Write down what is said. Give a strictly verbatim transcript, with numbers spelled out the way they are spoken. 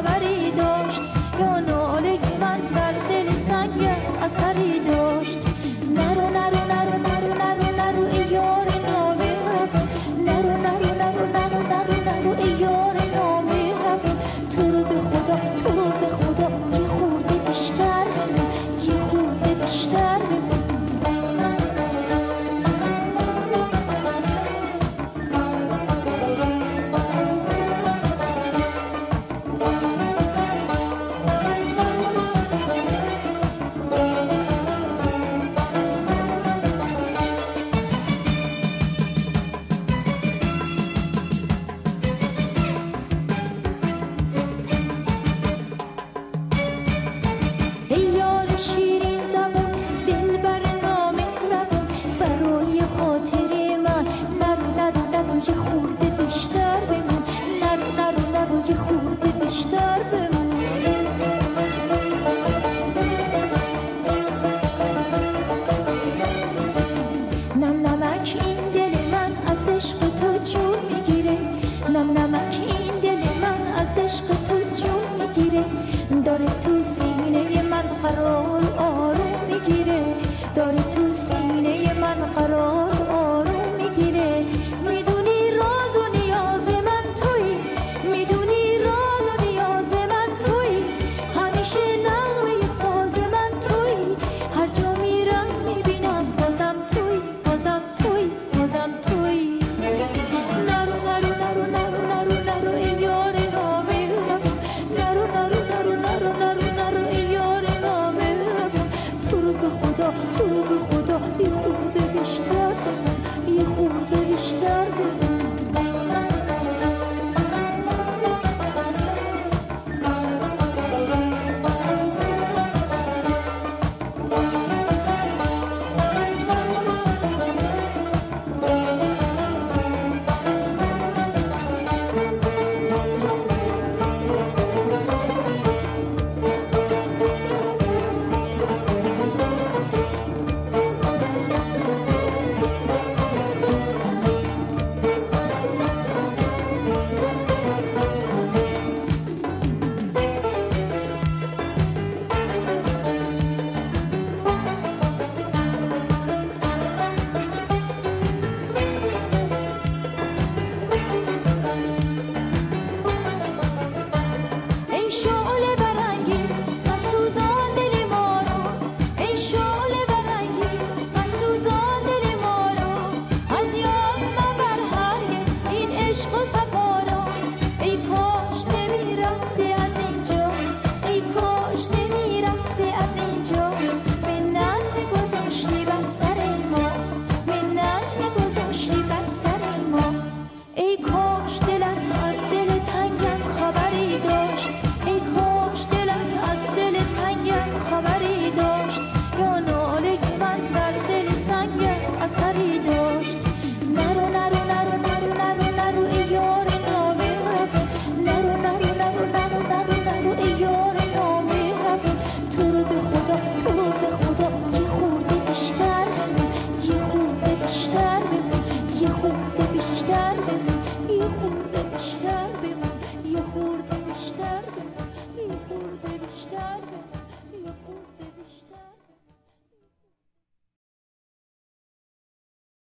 خبری داشت، یا ناله من در دل سنگ اثری داشت. نرو نرو نرو نرو نرو نرو ای یار نامهربون، نرو نرو نرو نرو نرو نرو ای یار نامهربون. تو رو به خدا تو رو به خدا یه خورده بیشتر بمون، یه خورده بیشتر بمون. داره تو سینه من قرار آروم میگیره، داره تو سینه من قرار آروم میگیره. میدونی راز و نیاز من تویی، میدونی راز و نیاز من تویی، همیشه نغمه ساز من تویی. هر جا میرم میبینم بازم تویی، بازم تویی، بازم تویی. نرو نرو نرو نرو نرو نرو ای یار نامهربون، نرو نرو نرو نرو نرو نرو ای یار نامهربون. تو رو به خدا تو رو به خدا یه خورده بیشتر بمون، یه خورده بیشتر بمون. بیشتر بمون، یه خورده بیشتر بمون، یه خورده بیشتر بمون، یه خورده بیشتر بمون.